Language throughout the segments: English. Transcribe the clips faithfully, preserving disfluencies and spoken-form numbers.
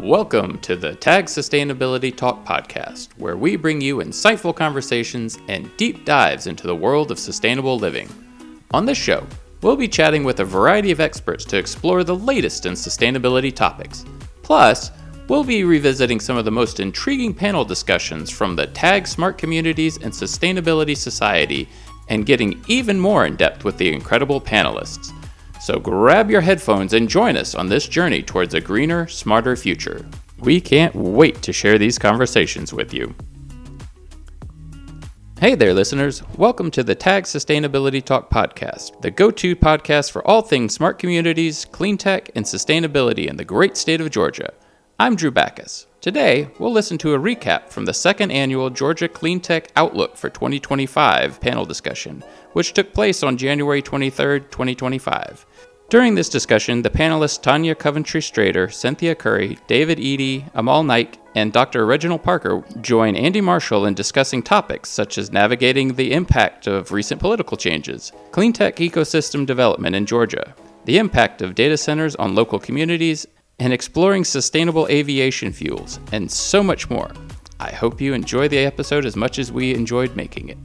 Welcome to the TAG Sustainability Talk podcast, where we bring you insightful conversations and deep dives into the world of sustainable living. On this show, we'll be chatting with a variety of experts to explore the latest in sustainability topics. Plus, we'll be revisiting some of the most intriguing panel discussions from the TAG Smart Communities and Sustainability Society and getting even more in depth with the incredible panelists. So grab your headphones and join us on this journey towards a greener, smarter future. We can't wait to share these conversations with you. Hey there, listeners. Welcome to the TAG Sustainability Talk podcast, the go-to podcast for all things smart communities, clean tech, and sustainability in the great state of Georgia. I'm Drew Backus. Today, we'll listen to a recap from the second annual Georgia Clean Tech Outlook for twenty twenty-five panel discussion, which took place on January twenty-third, twenty twenty-five. During this discussion, the panelists Tanya Coventry Strader, Cynthia Curry, David Eady, Amal Naik, and Doctor Reginald Parker join Andy Marshall in discussing topics such as navigating the impact of recent political changes, clean tech ecosystem development in Georgia, the impact of data centers on local communities, and exploring sustainable aviation fuels, and so much more. I hope you enjoy the episode as much as we enjoyed making it.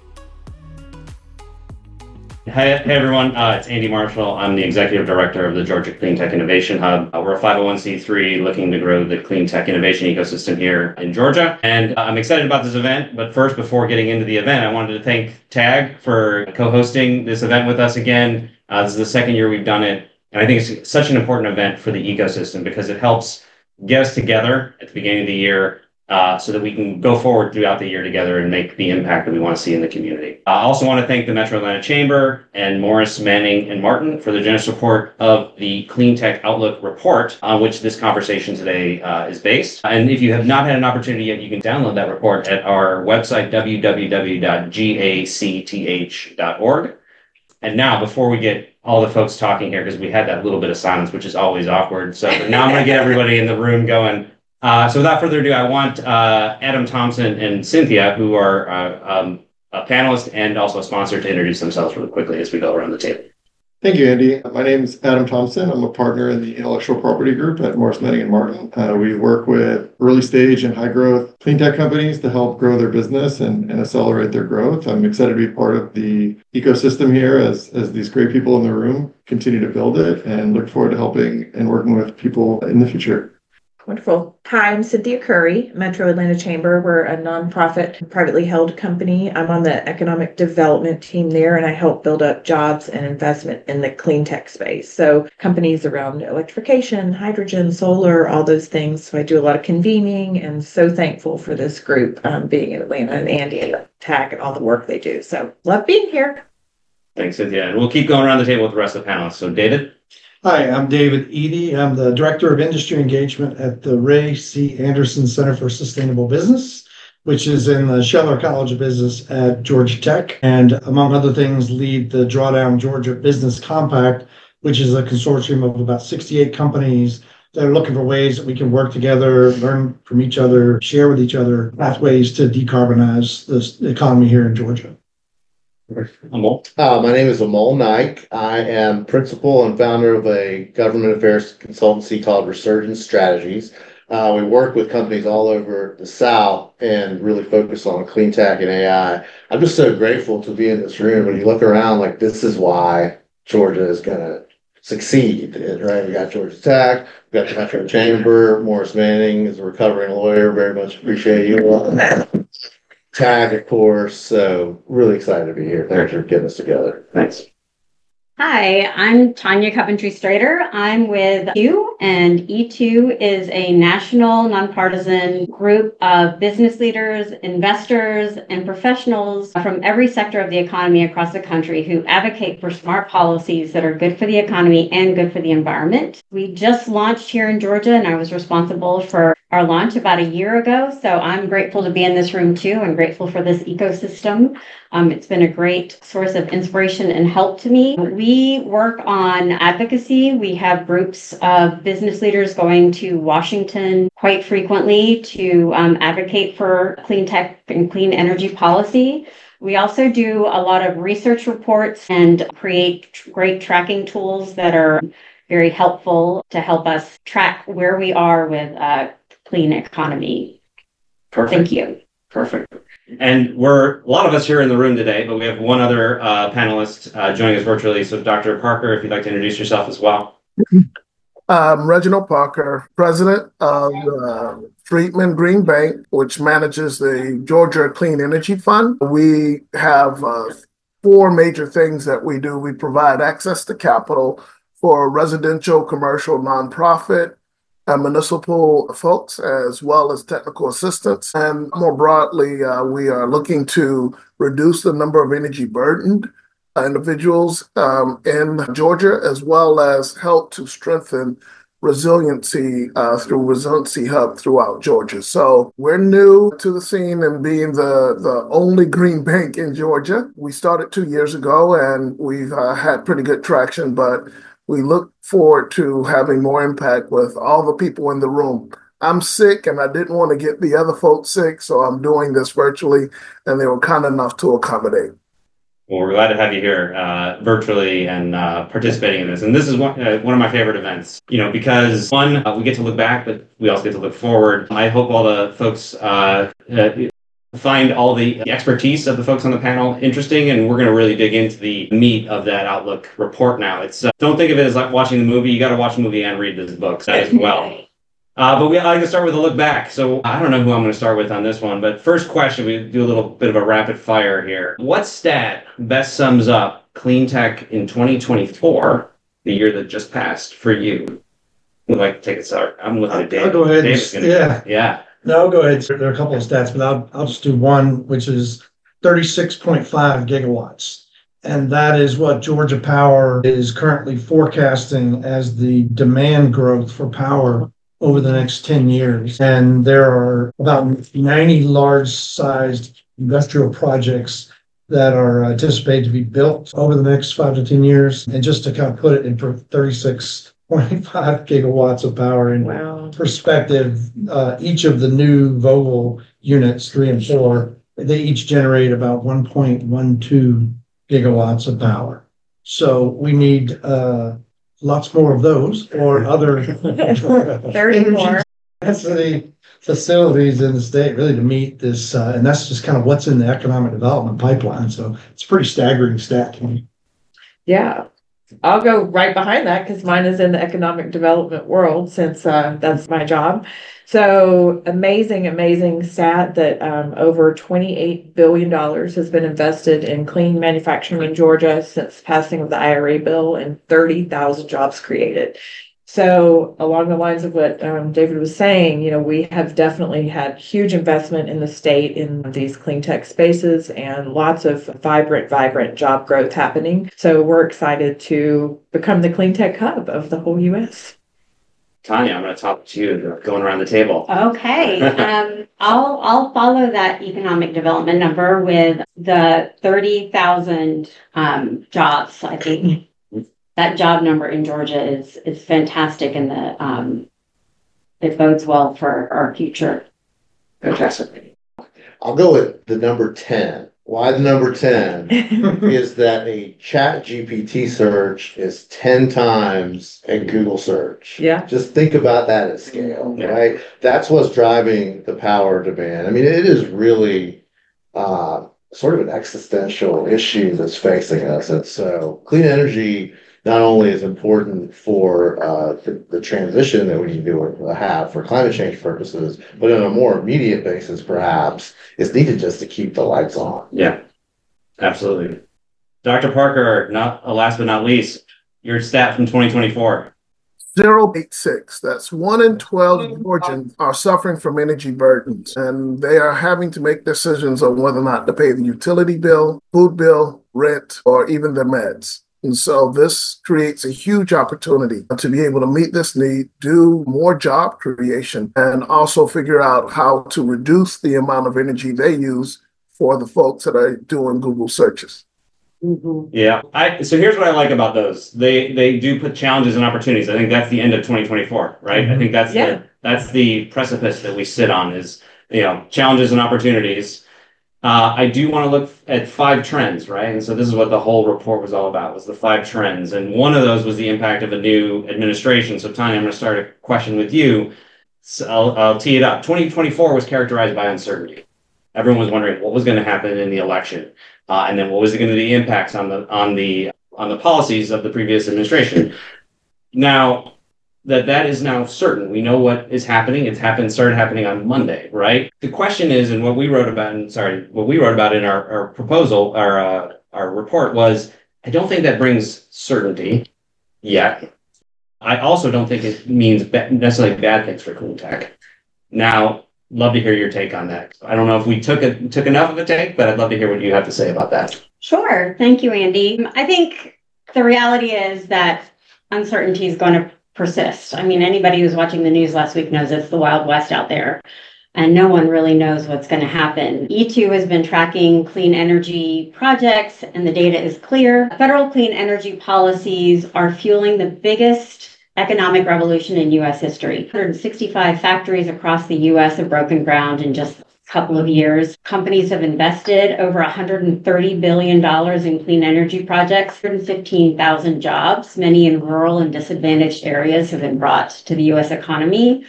Hey, hey everyone, uh, it's Andy Marshall. I'm the Executive Director of the Georgia Clean Tech Innovation Hub. Uh, we're a five oh one c three looking to grow the clean tech innovation ecosystem here in Georgia. And uh, I'm excited about this event. But first, before getting into the event, I wanted to thank TAG for co-hosting this event with us again. Uh, this is the second year we've done it. And I think it's such an important event for the ecosystem because it helps get us together at the beginning of the year uh, so that we can go forward throughout the year together and make the impact that we want to see in the community. I also want to thank the Metro Atlanta Chamber and Morris, Manning, and Martin for their generous support of the Clean Tech Outlook report on which this conversation today uh, is based. And if you have not had an opportunity yet, you can download that report at our website, w w w dot g a c t h dot org. And now, before we get all the folks talking here, because we had that little bit of silence, which is always awkward. So now I'm going to get everybody in the room going. Uh, so without further ado, I want uh, Adam Thompson and Cynthia, who are uh, um, a panelist and also a sponsor, to introduce themselves really quickly as we go around the table. Thank you, Andy. My name is Adam Thompson. I'm a partner in the Intellectual Property Group at Morris, Manning, and Martin. Uh, we work with early stage and high growth clean tech companies to help grow their business and, and accelerate their growth. I'm excited to be part of the ecosystem here as, as these great people in the room continue to build it, and look forward to helping and working with people in the future. Wonderful. Hi, I'm Cynthia Curry, Metro Atlanta Chamber. We're a nonprofit, privately held company. I'm on the economic development team there, and I help build up jobs and investment in the clean tech space. So companies around electrification, hydrogen, solar, all those things. So I do a lot of convening, and so thankful for this group um, being in Atlanta, and Andy and TAG and all the work they do. So love being here. Thanks, Cynthia. And we'll keep going around the table with the rest of the panelists. So David? Hi, I'm David Eady. I'm the Director of Industry Engagement at the Ray C. Anderson Center for Sustainable Business, which is in the Scheller College of Business at Georgia Tech, and among other things, lead the Drawdown Georgia Business Compact, which is a consortium of about sixty-eight companies that are looking for ways that we can work together, learn from each other, share with each other pathways to decarbonize this economy here in Georgia. Amal? Uh, my name is Amal Naik. I am principal and founder of a government affairs consultancy called Resurgence Strategies. Uh, we work with companies all over the South and really focus on clean tech and A I. I'm just so grateful to be in this room. When you look around, like, this is why Georgia is going to succeed, right? We got Georgia Tech, we got the Metro Chamber, Morris Manning is a recovering lawyer. Very much appreciate you. TAG, of course, so really excited to be here. Thanks for getting us together. Thanks. Hi, I'm Tanya Coventry Strader. I'm with E two, and E two is a national nonpartisan group of business leaders, investors, and professionals from every sector of the economy across the country who advocate for smart policies that are good for the economy and good for the environment. We just launched here in Georgia, and I was responsible for our launch about a year ago, so I'm grateful to be in this room too, and grateful for this ecosystem. Um, it's been a great source of inspiration and help to me. We work on advocacy. We have groups of business leaders going to Washington quite frequently to um, advocate for clean tech and clean energy policy. We also do a lot of research reports and create great tracking tools that are very helpful to help us track where we are with uh, clean economy. Perfect. Thank you. Perfect. And we're a lot of us here in the room today, but we have one other uh, panelist uh, joining us virtually. So, Doctor Parker, if you'd like to introduce yourself as well. Um, Reginald Parker, president of uh, Friedman Green Bank, which manages the Georgia Clean Energy Fund. We have uh, four major things that we do. We provide access to capital for residential, commercial, nonprofit, and municipal folks, as well as technical assistance. And more broadly, uh, we are looking to reduce the number of energy burdened individuals um, in Georgia, as well as help to strengthen resiliency uh, through Resiliency Hub throughout Georgia. So we're new to the scene and being the, the only green bank in Georgia. We started two years ago and we've uh, had pretty good traction, but we look forward to having more impact with all the people in the room. I'm sick and I didn't want to get the other folks sick, so I'm doing this virtually, and they were kind enough to accommodate. Well, we're glad to have you here uh, virtually and uh, participating in this. And this is one, uh, one of my favorite events, you know, because one, uh, we get to look back, but we also get to look forward. I hope all the folks uh, uh, find all the expertise of the folks on the panel interesting, and we're going to really dig into the meat of that Outlook report now. It's uh, don't think of it as like watching the movie. You got to watch the movie and read this book as well. Uh, but we I like to start with a look back. So I don't know who I'm going to start with on this one, but first question, we do a little bit of a rapid fire here. What stat best sums up clean tech in twenty twenty-four, the year that just passed, for you? Would like to take a start. I'm looking at Dave. I'll go ahead. Dave's gonna Yeah. Yeah. No, go ahead. There are a couple of stats, but I'll, I'll just do one, which is thirty-six point five gigawatts. And that is what Georgia Power is currently forecasting as the demand growth for power over the next ten years. And there are about ninety large-sized industrial projects that are anticipated to be built over the next five to ten years. And just to kind of put it in thirty-six point five gigawatts of power in Wow. perspective, uh, each of the new Vogtle units, three and four, they each generate about one point one two gigawatts of power. So we need uh, lots more of those or other thirty-four. capacity facilities in the state really to meet this. Uh, and that's just kind of what's in the economic development pipeline. So it's a pretty staggering stat to me. Yeah. I'll go right behind that because mine is in the economic development world, since uh, that's my job. So amazing, amazing stat that um, over twenty-eight billion dollars has been invested in clean manufacturing in Georgia since passing of the I R A bill, and thirty thousand jobs created. So along the lines of what um, David was saying, you know, we have definitely had huge investment in the state in these clean tech spaces and lots of vibrant, vibrant job growth happening. So we're excited to become the clean tech hub of the whole U S. Tanya, I'm going to talk to you going around the table. Okay, um, I'll I'll follow that economic development number with the thirty thousand um, jobs. I think that job number in Georgia is is fantastic, and the um, it bodes well for our future. Fantastic. I'll go with the number ten. Why the number ten is that a Chat G P T search is ten times a Google search. Yeah. Just think about that at scale, Yeah. right? That's what's driving the power demand. I mean, it is really uh, sort of an existential issue that's facing us. And so clean energy not only is important for uh, the, the transition that we need to have for climate change purposes, but on a more immediate basis, perhaps, it's needed just to keep the lights on. Yeah, absolutely. Doctor Parker, not uh, last but not least, your stat from twenty twenty-four. zero point eight six. That's one in twelve Georgians are suffering from energy burdens, and they are having to make decisions on whether or not to pay the utility bill, food bill, rent, or even their meds. And so this creates a huge opportunity to be able to meet this need, do more job creation, and also figure out how to reduce the amount of energy they use for the folks that are doing Google searches. Mm-hmm. Yeah. I, so here's what I like about those. They they do put challenges and opportunities. I think that's the end of twenty twenty-four, right? Mm-hmm. I think that's Yeah. the that's the precipice that we sit on is, you know, challenges and opportunities. Uh, I do want to look at five trends, right? And so this is what the whole report was all about, was the five trends. And one of those was the impact of a new administration. So Tanya, I'm going to start a question with you. So I'll, I'll tee it up. twenty twenty-four was characterized by uncertainty. Everyone was wondering what was going to happen in the election, uh, and then what was going to be the impacts on the on the on the policies of the previous administration. Now that that is now certain, we know what is happening. It's happened, started happening on Monday, right? The question is, and what we wrote about, and sorry, what we wrote about in our, our proposal, our uh, our report was, I don't think that brings certainty yet. I also don't think it means ba- necessarily bad things for clean tech. Now, love to hear your take on that. I don't know if we took a, took enough of a take, but I'd love to hear what you have to say about that. Sure. Thank you, Andy. I think the reality is that uncertainty is going to persist. I mean, anybody who's watching the news last week knows it's the Wild West out there, and no one really knows what's going to happen. E two has been tracking clean energy projects, and the data is clear. Federal clean energy policies are fueling the biggest economic revolution in U S history. one hundred sixty-five factories across the U S have broken ground in just a couple of years. Companies have invested over one hundred thirty billion dollars in clean energy projects. one hundred fifteen thousand jobs, many in rural and disadvantaged areas, have been brought to the U S economy.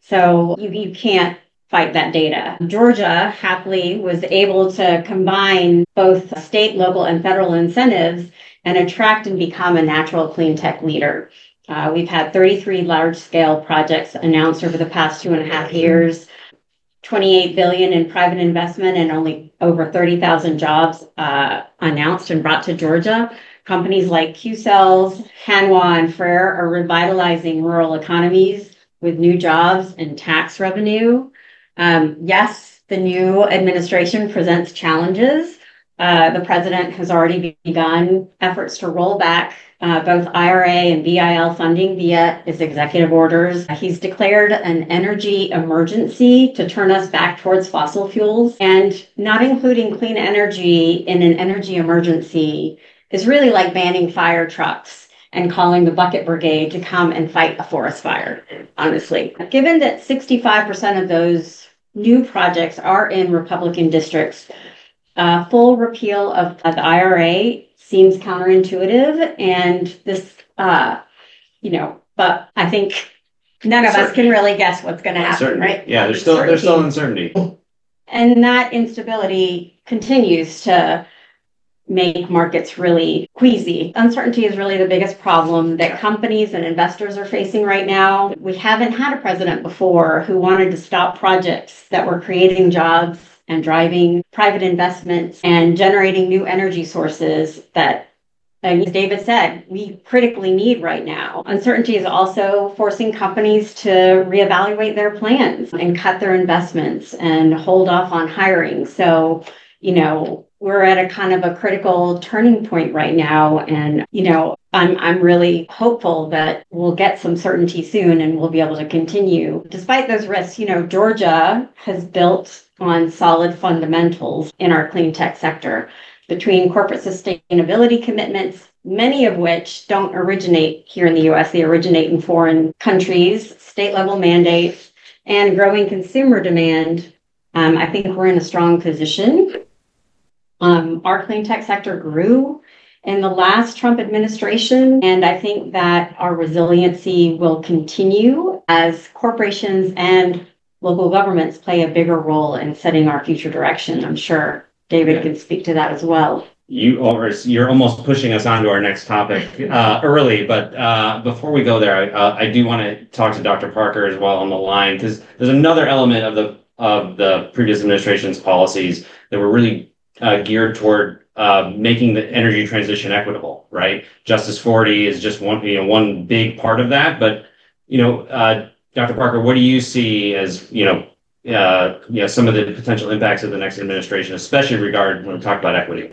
So you, you can't fight that data. Georgia happily was able to combine both state, local, and federal incentives and attract and become a natural clean tech leader. Uh, we've had thirty-three large-scale projects announced over the past two and a half years, twenty-eight billion dollars in private investment, and only over thirty thousand jobs uh, announced and brought to Georgia. Companies like Q-Cells, Hanwha, and Frere are revitalizing rural economies with new jobs and tax revenue. Um, yes, the new administration presents challenges. Uh, the president has already begun efforts to roll back uh, both I R A and B I L funding via his executive orders. He's declared an energy emergency to turn us back towards fossil fuels, and not including clean energy in an energy emergency is really like banning fire trucks and calling the bucket brigade to come and fight a forest fire, honestly. Given that sixty-five percent of those new projects are in Republican districts, uh, full repeal of, of the I R A seems counterintuitive, and this, uh, you know, but I think none of us can really guess what's going to happen, right? Yeah, there's still there's still uncertainty, and that instability continues to make markets really queasy. Uncertainty is really the biggest problem that companies and investors are facing right now. We haven't had a president before who wanted to stop projects that were creating jobs and driving private investments and generating new energy sources that, as David said, we critically need right now. Uncertainty is also forcing companies to reevaluate their plans and cut their investments and hold off on hiring. So, you know, we're at a kind of a critical turning point right now. And, you know, I'm I'm really hopeful that we'll get some certainty soon and we'll be able to continue. Despite those risks, you know, Georgia has built on solid fundamentals in our clean tech sector, between corporate sustainability commitments, many of which don't originate here in the U S. They originate in foreign countries, state level mandates, and growing consumer demand. Um, I think we're in a strong position. Um, our clean tech sector grew in the last Trump administration, and I think that our resiliency will continue as corporations and local governments play a bigger role in setting our future direction. I'm sure David yeah. can speak to that as well. You are, you're almost pushing us on to our next topic uh, early, but uh, before we go there, I, uh, I do want to talk to Doctor Parker as well on the line, because there's another element of the of the previous administration's policies that were really uh, geared toward uh, making the energy transition equitable, right? Justice forty is just one, you know, one big part of that, but you know, uh, Doctor Parker, what do you see as, you know, uh, you know, some of the potential impacts of the next administration, especially regard when we talk about equity?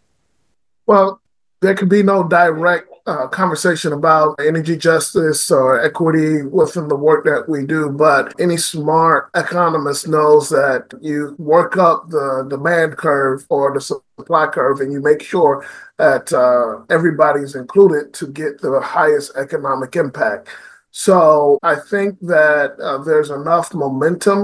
Well, there could be no direct uh, conversation about energy justice or equity within the work that we do, but any smart economist knows that you work up the demand curve or the supply curve and you make sure that uh, everybody's included to get the highest economic impact. So I think that uh, there's enough momentum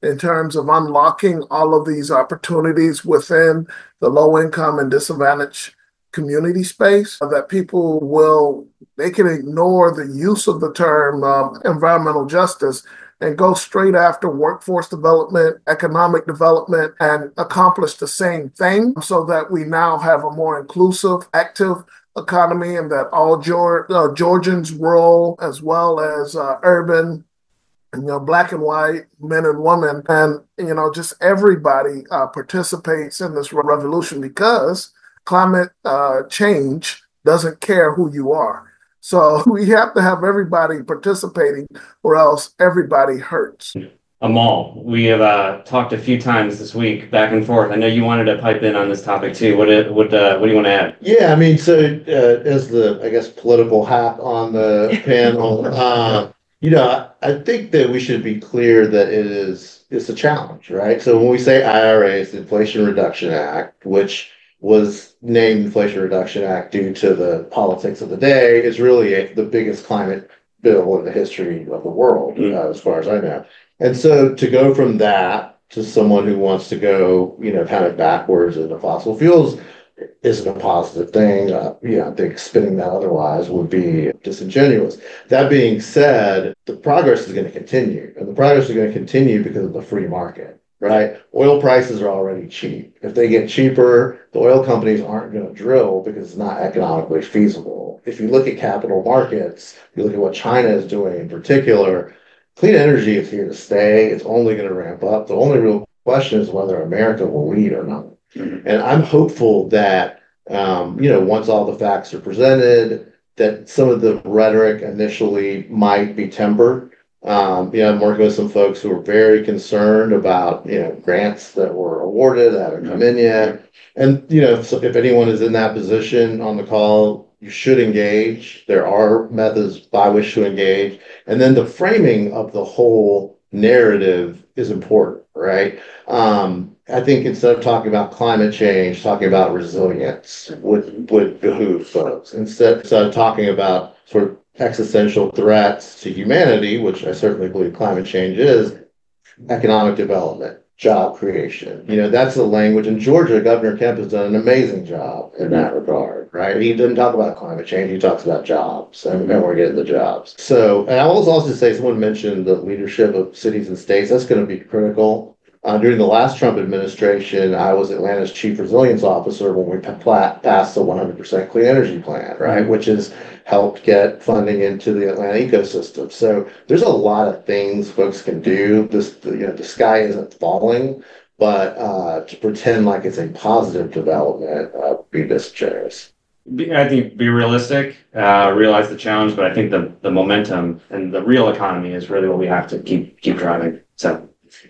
in terms of unlocking all of these opportunities within the low income and disadvantaged community space, that people will, they can ignore the use of the term um, environmental justice and go straight after workforce development, economic development, and accomplish the same thing, so that we now have a more inclusive, active economy, and that all Geor- uh, Georgians, rural as well as uh, urban, you know, black and white, men and women, and, you know, just everybody uh, participates in this revolution, because climate uh, change doesn't care who you are. So we have to have everybody participating, or else everybody hurts. Amal, we have uh, talked a few times this week, back and forth. I know you wanted to pipe in on this topic too. What uh, what uh, what do you want to add? Yeah, I mean, so uh, as the, I guess, political hat on the panel, uh, you know, I, I think that we should be clear that it is it's a challenge, right? So when we say I R A, it's the Inflation Reduction Act, which was named Inflation Reduction Act due to the politics of the day, is really a, the biggest climate bill in the history of the world, mm. uh, as far as I know. And so to go from that to someone who wants to go, you know, kind of backwards into fossil fuels isn't a positive thing. Uh, you know, I think spinning that otherwise would be disingenuous. That being said, the progress is going to continue, and the progress is going to continue because of the free market. Right? Oil prices are already cheap. If they get cheaper, the oil companies aren't going to drill because it's not economically feasible. If you look at capital markets, you look at what China is doing in particular, clean energy is here to stay. It's only going to ramp up. The only real question is whether America will lead or not. Mm-hmm. And I'm hopeful that, um, you know, once all the facts are presented, that some of the rhetoric initially might be tempered. Um, you know, I'm working with some folks who are very concerned about, you know, grants that were awarded that haven't come in yet. And, you know, if, if anyone is in that position on the call, you should engage. There are methods by which to engage. And then the framing of the whole narrative is important, right? Um, I think instead of talking about climate change, talking about resilience would, would behoove folks. Instead, instead of talking about sort of existential threats to humanity, which I certainly believe climate change is, economic development, job creation. You know, that's the language. In Georgia, Governor Kemp has done an amazing job in that regard, right? He didn't talk about climate change. He talks about jobs, and we're getting the jobs. So, and I will also say, someone mentioned the leadership of cities and states. That's going to be critical. Uh, during the last Trump administration, I was Atlanta's chief resilience officer when we pa- passed the one hundred percent clean energy plan, right? Which has helped get funding into the Atlanta ecosystem. So there's a lot of things folks can do. This, you know, the sky isn't falling, but uh, to pretend like it's a positive development uh, would be disingenuous. I think be realistic, uh, realize the challenge, but I think the, the momentum and the real economy is really what we have to keep keep driving. So.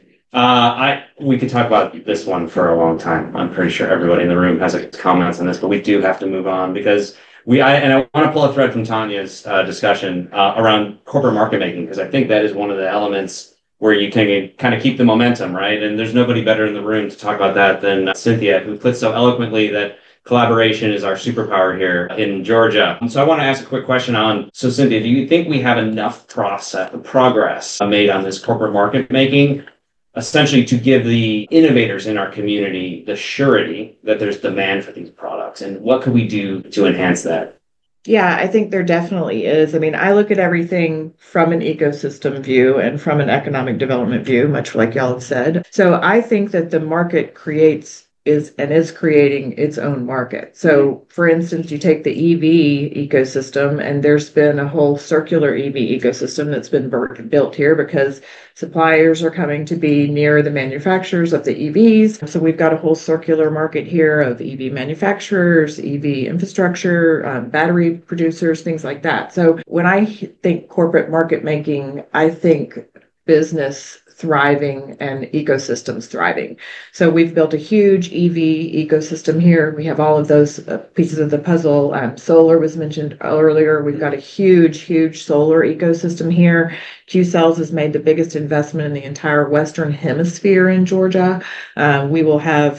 Uh, I we could talk about this one for a long time. I'm pretty sure everybody in the room has comments on this, but we do have to move on because we. I, and I want to pull a thread from Tanya's uh, discussion uh, around corporate market making, because I think that is one of the elements where you can kind of keep the momentum, right? And there's nobody better in the room to talk about that than uh, Cynthia, who put so eloquently that collaboration is our superpower here in Georgia. So I want to ask a quick question on, so Cynthia, do you think we have enough process, progress made on this corporate market making, essentially to give the innovators in our community the surety that there's demand for these products? And what could we do to enhance that? Yeah, I think there definitely is. I mean, I look at everything from an ecosystem view and from an economic development view, much like y'all have said. So I think that the market creates is and is creating its own market. So for instance, you take the E V ecosystem, and there's been a whole circular E V ecosystem that's been built here because suppliers are coming to be near the manufacturers of the E Vs. So we've got a whole circular market here of E V manufacturers, E V infrastructure, um, battery producers, things like that. So when I think corporate market making, I think business thriving and ecosystems thriving. So we've built a huge E V ecosystem here. We have all of those uh, pieces of the puzzle. Um, solar was mentioned earlier. We've got a huge, huge solar ecosystem here. Qcells has made the biggest investment in the entire Western Hemisphere in Georgia. Uh, we will have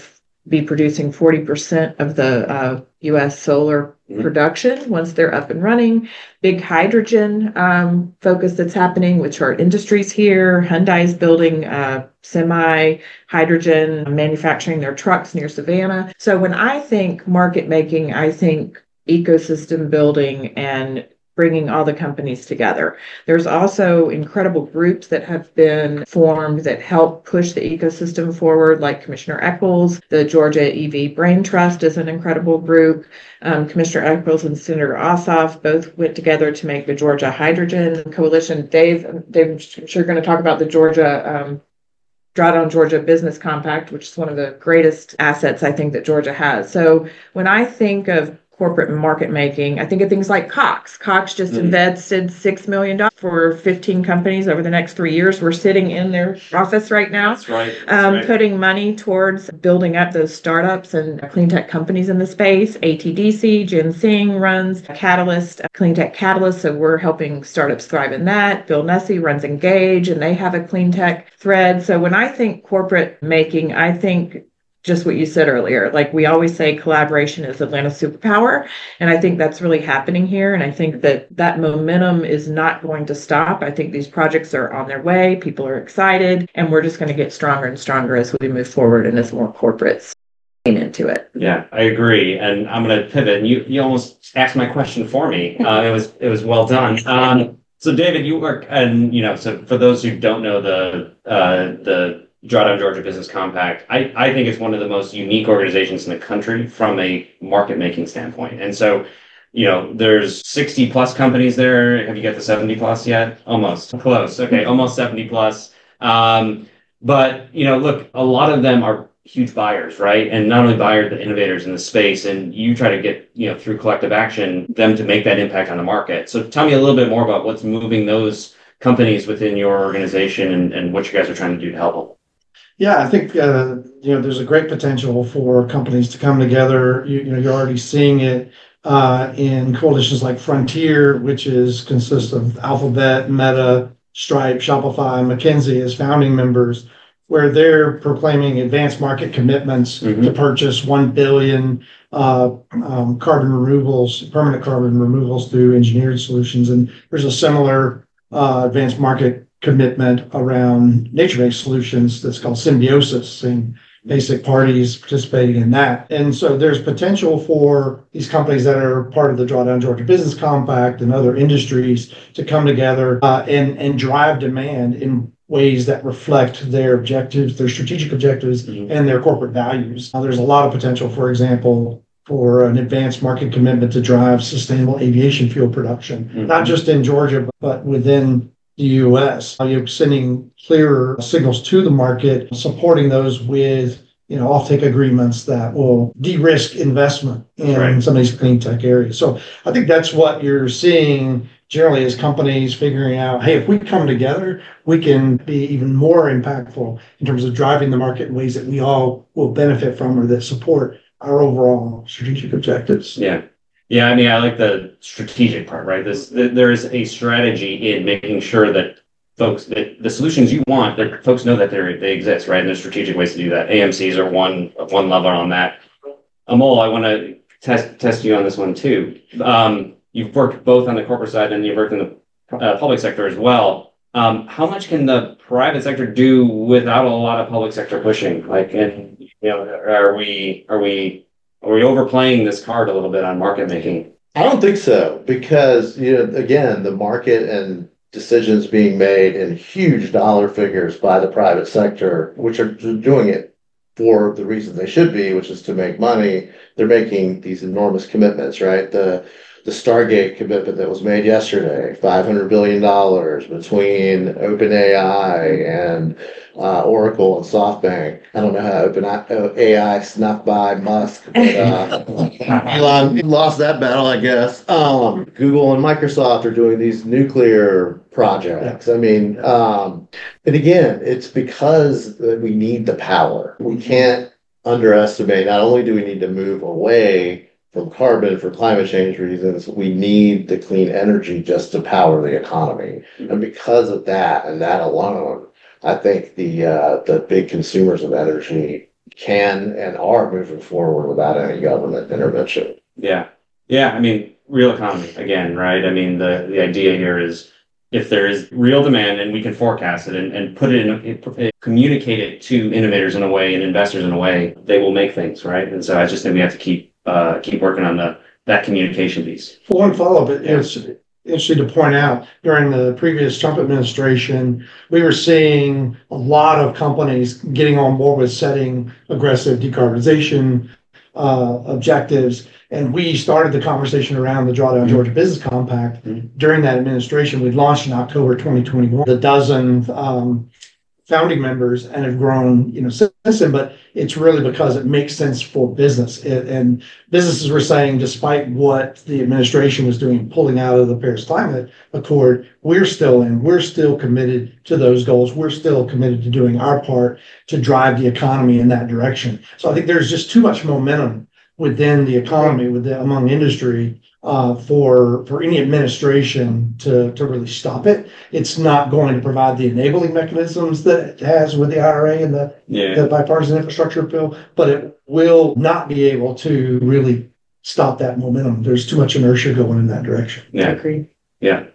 be producing forty percent of the uh, U S solar Mhm. production once they're up and running. Big hydrogen um, focus that's happening with Chart Industries here. Hyundai's building uh, semi hydrogen manufacturing their trucks near Savannah. So when I think market making, I think ecosystem building and bringing all the companies together. There's also incredible groups that have been formed that help push the ecosystem forward, like Commissioner Eccles. The Georgia E V Brain Trust is an incredible group. Um, Commissioner Eccles and Senator Ossoff both went together to make the Georgia Hydrogen Coalition. Dave, Dave, I'm sure you're going to talk about the Georgia um, Drawdown Georgia Business Compact, which is one of the greatest assets I think that Georgia has. So when I think of corporate market making, I think of things like Cox. Cox just Mhm. invested six million dollars for fifteen companies over the next three years. We're sitting in their office right now. That's right. That's Um, right. putting money towards building up those startups and clean tech companies in the space. A T D C, Jin Singh runs Catalyst, Clean Tech Catalyst, so we're helping startups thrive in that. Bill Nessie runs Engage, and they have a clean tech thread. So when I think corporate making, I think just what you said earlier. Like we always say, collaboration is Atlanta's superpower. And I think that's really happening here. And I think that that momentum is not going to stop. I think these projects are on their way. People are excited, and we're just going to get stronger and stronger as we move forward and as more corporates lean into it. Yeah, I agree. And I'm going to pivot. And you, you almost asked my question for me. Uh, it was, it was well done. Um, so David, you work, and you know, so for those who don't know the, uh, the, Drawdown Georgia Business Compact, I, I think it's one of the most unique organizations in the country from a market making standpoint. And so, you know, there's sixty plus companies there. Have you got the seventy plus yet? Almost. Close. Okay, almost seventy plus. Um, but, you know, look, a lot of them are huge buyers, right? And not only buyers, but innovators in the space. And you try to get, you know, through collective action, them to make that impact on the market. So tell me a little bit more about what's moving those companies within your organization and, and what you guys are trying to do to help them. Yeah, I think uh, you know there's a great potential for companies to come together. You, you know, you're already seeing it uh, in coalitions like Frontier, which is consists of Alphabet, Meta, Stripe, Shopify, and McKinsey as founding members, where they're proclaiming advanced market commitments Mhm. to purchase one billion uh, um, carbon removals, permanent carbon removals through engineered solutions. And there's a similar uh, advanced market commitment around nature-based solutions that's called Symbiosis, and basic parties participating in that. And so there's potential for these companies that are part of the Drawdown Georgia Business Compact and other industries to come together uh, and, and drive demand in ways that reflect their objectives, their strategic objectives, Mhm. and their corporate values. Now, there's a lot of potential, for example, for an advanced market commitment to drive sustainable aviation fuel production, Mhm. not just in Georgia, but within the U S. You're sending clearer signals to the market, supporting those with, you know, offtake agreements that will de-risk investment in Right. some of these clean tech areas. So I think that's what you're seeing generally as companies figuring out, hey, if we come together, we can be even more impactful in terms of driving the market in ways that we all will benefit from or that support our overall strategic objectives. Yeah. Yeah, I mean, I like the strategic part, right? This, th- there is a strategy in making sure that folks, that the solutions you want, that folks know that they they exist, right? And there's strategic ways to do that. A M Cs are one of one level on that. Amol, I want to test test you on this one too. Um, you've worked both on the corporate side and you've worked in the uh, public sector as well. Um, how much can the private sector do without a lot of public sector pushing? Like, and you know, are we are we Are we overplaying this card a little bit on market making? I don't think so, because, you know, again, the market and decisions being made in huge dollar figures by the private sector, which are doing it for the reasons they should be, which is to make money. They're making these enormous commitments, right? The the Stargate commitment that was made yesterday, five hundred billion dollars between OpenAI and uh, Oracle and SoftBank. I don't know how OpenAI snuck by Musk, but uh, Elon lost that battle, I guess. Um, Google and Microsoft are doing these nuclear projects. I mean, um, and again, it's because we need the power. We can't underestimate, not only do we need to move away from carbon for climate change reasons, we need the clean energy just to power the economy. And because of that and that alone, I think the uh, the big consumers of energy can and are moving forward without any government intervention. Yeah. Yeah. I mean, real economy again, right? I mean, the, the idea here is if there is real demand and we can forecast it and, and put it in, it, communicate it to innovators in a way and investors in a way, they will make things, right? And so I just think we have to keep, uh, keep working on the, that communication piece. For one follow-up, it's interesting to point out, during the previous Trump administration, we were seeing a lot of companies getting on board with setting aggressive decarbonization uh, objectives. And we started the conversation around the Drawdown Georgia Business Compact. Mm-hmm. During that administration, we launched in October twenty twenty-one, a dozen um, founding members, and have grown, you know, since then. But it's really because it makes sense for business. It, and businesses were saying, despite what the administration was doing, pulling out of the Paris Climate Accord, we're still in, we're still committed to those goals. We're still committed to doing our part to drive the economy in that direction. So I think there's just too much momentum within the economy, within among industry, uh, for for any administration to to really stop it. It's not going to provide the enabling mechanisms that it has with the I R A and the, yeah. the bipartisan infrastructure bill, but it will not be able to really stop that momentum. There's too much inertia going in that direction. Yeah, Agreed. Yeah,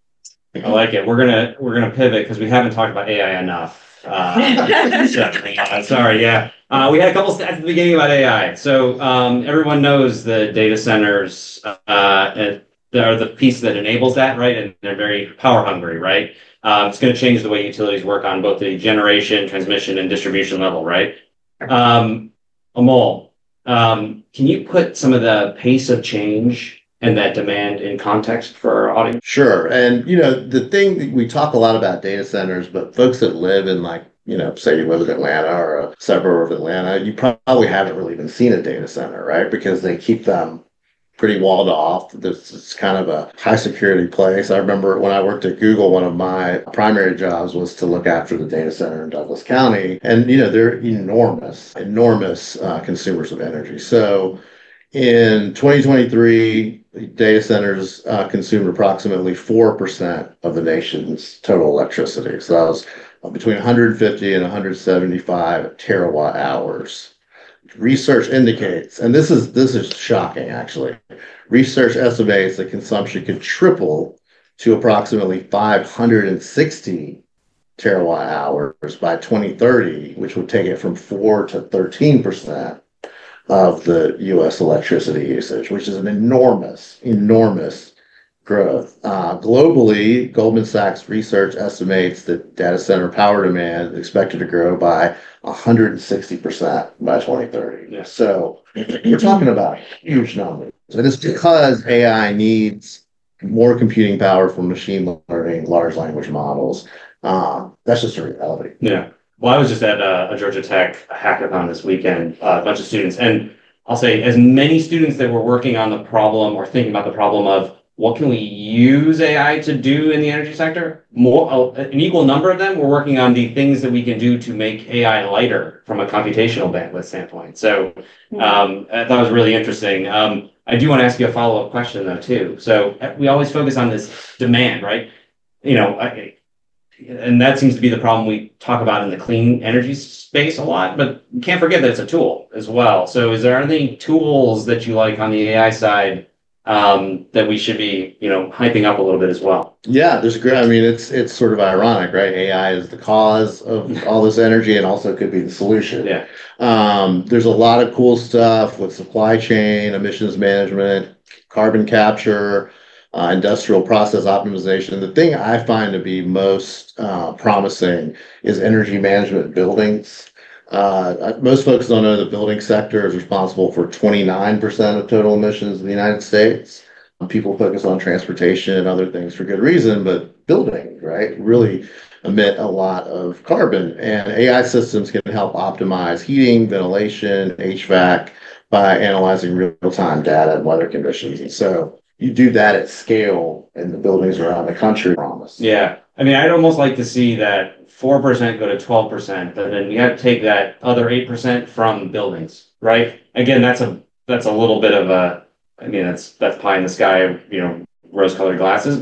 I like it. We're gonna we're gonna pivot because we haven't talked about A I enough. Uh, so, uh, sorry, yeah. Uh, we had a couple stats at the beginning about A I. So um, everyone knows the data centers uh, are the piece that enables that, right? And they're very power hungry, right? Um, it's going to change the way utilities work on both the generation, transmission, and distribution level, right? Um, Amol, um, can you put some of the pace of change and that demand in context for our audience? Sure. And, you know, the thing that we talk a lot about data centers, but folks that live in, like, you know, say you live in Atlanta or a suburb of Atlanta, you probably haven't really even seen a data center, right? Because they keep them pretty walled off. This is kind of a high security place. I remember when I worked at Google, one of my primary jobs was to look after the data center in Douglas County. And, you know, they're enormous, enormous uh, consumers of energy. So in twenty twenty-three, data centers uh, consumed approximately four percent of the nation's total electricity. So that was between one hundred fifty and one hundred seventy-five terawatt hours. Research indicates, and this is this is shocking actually, research estimates that consumption could triple to approximately five hundred sixty terawatt hours by twenty thirty, which would take it from four to thirteen percent of the U S electricity usage, which is an enormous, enormous growth. Uh, globally, Goldman Sachs research estimates that data center power demand is expected to grow by one hundred sixty percent by twenty thirty. Yeah. So we're talking about huge numbers. And it's because A I needs more computing power from machine learning, large language models. Um, that's just a reality. Yeah. Well, I was just at uh, a Georgia Tech hackathon this weekend, uh, a bunch of students, and I'll say as many students that were working on the problem or thinking about the problem of what can we use A I to do in the energy sector? More, uh, an equal number of them were working on the things that we can do to make A I lighter from a computational bandwidth standpoint. So um, I thought it was really interesting. Um, I do want to ask you a follow-up question though too. So we always focus on this demand, right? You know, I, and that seems to be the problem we talk about in the clean energy space a lot, but you can't forget that it's a tool as well. So is there any tools that you like on the A I side um, that we should be, you know, hyping up a little bit as well? Yeah, there's great. I mean, it's it's sort of ironic, right? A I is the cause of all this energy and also could be the solution. Yeah. Um, there's a lot of cool stuff with supply chain, emissions management, carbon capture, uh, industrial process optimization. The thing I find to be most uh, promising is energy management buildings. Uh, most folks don't know the building sector is responsible for twenty-nine percent of total emissions in the United States. People focus on transportation and other things for good reason, but buildings, right, really emit a lot of carbon. And A I systems can help optimize heating, ventilation, H V A C by analyzing real-time data and weather conditions. And so you do that at scale in the buildings around the country, I promise. Yeah. I mean, I'd almost like to see that four percent go to twelve percent, but then we have to take that other eight percent from buildings, right? Again, that's a that's a little bit of a, I mean, that's that's pie in the sky, you know, rose-colored glasses, but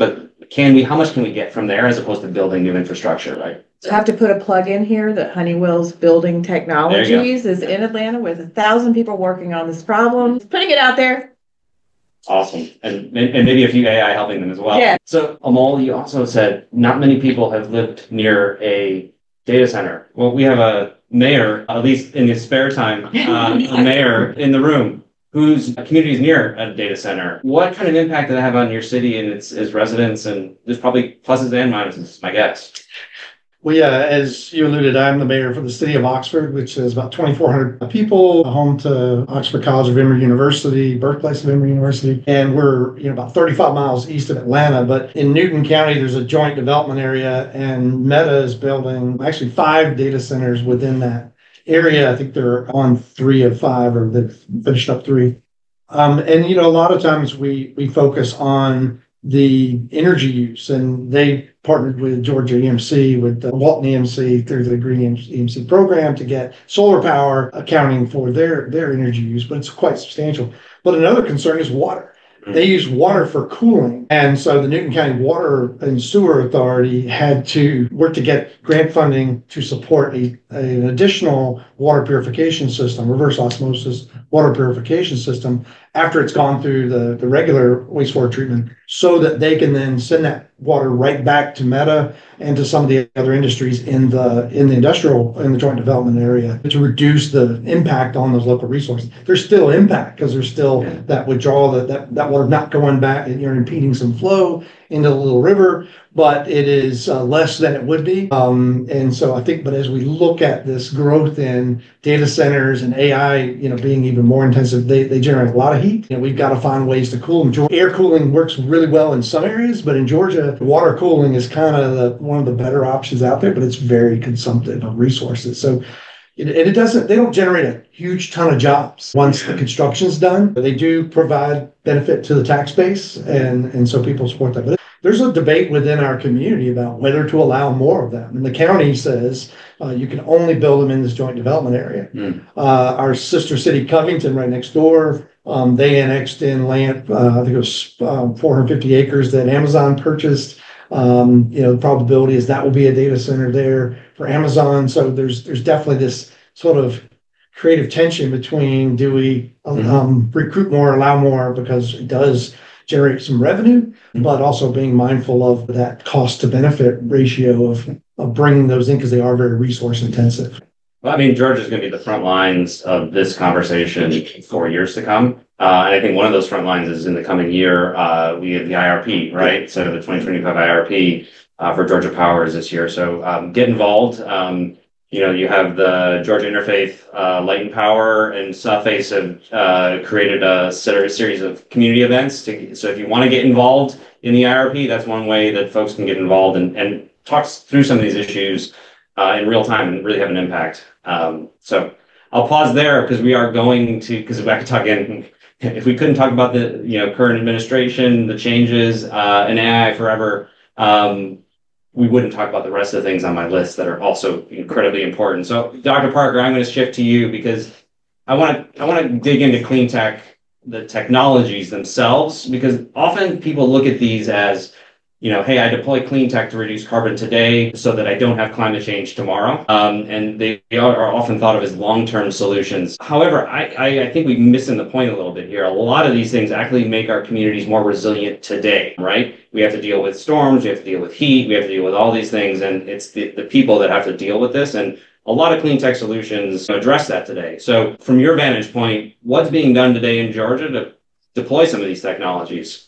can we, how much can we get from there as opposed to building new infrastructure, right? I have to put a plug in here that Honeywell's Building Technologies is in Atlanta with a thousand people working on this problem. Putting it out there. Awesome. And, and maybe a few A I helping them as well. Yeah. So Amol, you also said not many people have lived near a data center. Well, we have a mayor, at least in his spare time, uh, a mayor in the room whose community is near a data center. What kind of impact did that have on your city and its, its residents? And there's probably pluses and minuses, my guess. Well, yeah, as you alluded, I'm the mayor for the city of Oxford, which is about twenty-four hundred people, home to Oxford College of Emory University, birthplace of Emory University. And we're, you know, about thirty-five miles east of Atlanta. But in Newton County, there's a joint development area, and Meta is building actually five data centers within that area. I think they're on three of five, or they've finished up three. Um, and, you know, a lot of times we, we focus on the energy use, and they partnered with Georgia E M C, with the Walton E M C through the Green E M C program to get solar power accounting for their, their energy use, but it's quite substantial. But another concern is water. They use water for cooling. And so the Newton County Water and Sewer Authority had to work to get grant funding to support a, an additional water purification system, reverse osmosis water purification system, after it's gone through the, the regular wastewater treatment, so that they can then send that water right back to Meta and to some of the other industries in the in the industrial, in the joint development area, to reduce the impact on those local resources. There's still impact because there's still that withdrawal, that, that, that water not going back, and you're impeding some flow into the little river, but it is uh, less than it would be. Um, and so I think, but as we look at this growth in data centers and A I, you know, being even more intensive, they, they generate a lot of heat. You know, we've got to find ways to cool them. Air cooling works really well in some areas, but in Georgia, water cooling is kind of the, one of the better options out there, but it's very consumptive of resources. So and it doesn't, they don't generate a huge ton of jobs once the construction's done. They do provide benefit to the tax base, and, and so people support that. But there's a debate within our community about whether to allow more of them. And the county says uh, you can only build them in this joint development area. Mm. Uh, our sister city, Covington, right next door, um, they annexed in land, uh, I think it was um, four hundred fifty acres that Amazon purchased. Um, you know, the probability is that will be a data center there for Amazon. So there's there's definitely this sort of creative tension between, do we um, mm-hmm. recruit more, allow more, because it does generate some revenue, mm-hmm. but also being mindful of that cost to benefit ratio of, of bringing those in, because they are very resource intensive. Well, I mean, Georgia's going to be the front lines of this conversation for years to come. Uh, and I think one of those front lines is in the coming year, uh, we have the I R P, right? So the twenty twenty-five I R P uh, for Georgia Power is this year. So um, get involved. Um, you know, you have the Georgia Interfaith uh, Light and Power and Sufface have uh, created a series of community events. To, so if you want to get involved in the I R P, that's one way that folks can get involved and, and talk through some of these issues uh, in real time and really have an impact. Um, so I'll pause there because we are going to, because I could talk in, if we couldn't talk about the, you know, current administration, the changes, uh, and A I forever, um, we wouldn't talk about the rest of the things on my list that are also incredibly important. So Doctor Parker, I'm going to shift to you because I want to, I want to dig into clean tech, the technologies themselves, because often people look at these as, you know, hey, I deploy clean tech to reduce carbon today so that I don't have climate change tomorrow. Um, and they are often thought of as long-term solutions. However, I, I, I think we're missing the point a little bit here. A lot of these things actually make our communities more resilient today, right? We have to deal with storms, we have to deal with heat, we have to deal with all these things, and it's the, the people that have to deal with this. And a lot of clean tech solutions address that today. So from your vantage point, what's being done today in Georgia to deploy some of these technologies?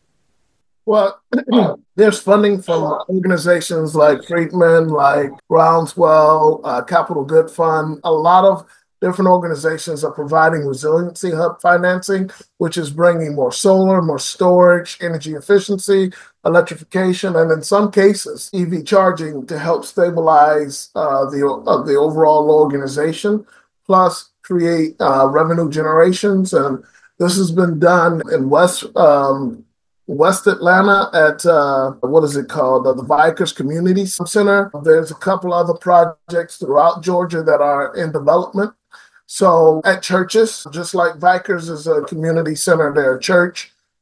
Well, there's funding from organizations like Friedman, like Groundswell, uh, Capital Good Fund. A lot of different organizations are providing resiliency hub financing, which is bringing more solar, more storage, energy efficiency, electrification, and in some cases, E V charging to help stabilize uh, the, uh, the overall organization, plus create uh, revenue generations. And this has been done in West um, West Atlanta at, uh, what is it called? Uh, the Vikers Community Center. There's a couple other projects throughout Georgia that are in development. So at churches, just like Vikers is a community center, they're a church.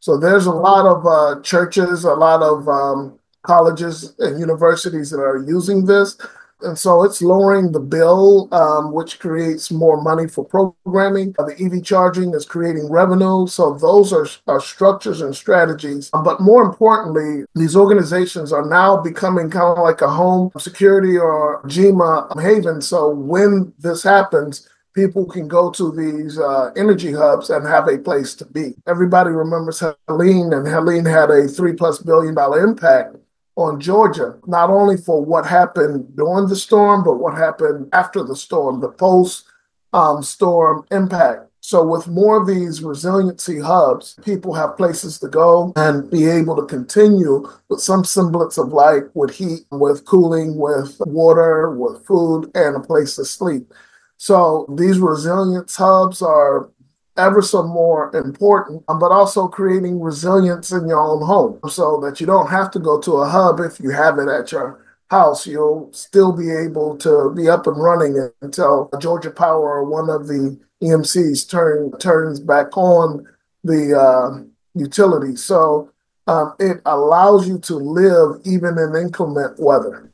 So there's a lot of uh, churches, a lot of um, colleges and universities that are using this. And so it's lowering the bill, um, which creates more money for programming. Uh, the E V charging is creating revenue. So those are, are structures and strategies. But more importantly, these organizations are now becoming kind of like a home security or GEMA haven. So when this happens, people can go to these uh, energy hubs and have a place to be. Everybody remembers Helene, and Helene had a three plus billion dollar impact on Georgia, not only for what happened during the storm, but what happened after the storm, the post um, storm impact. So with more of these resiliency hubs, people have places to go and be able to continue with some semblance of life, with heat, with cooling, with water, with food, and a place to sleep. So these resilience hubs are ever so more important, but also creating resilience in your own home so that you don't have to go to a hub. If you have it at your house, you'll still be able to be up and running until Georgia Power or one of the E M Cs turn, turns back on the uh, utility. So um, it allows you to live even in inclement weather.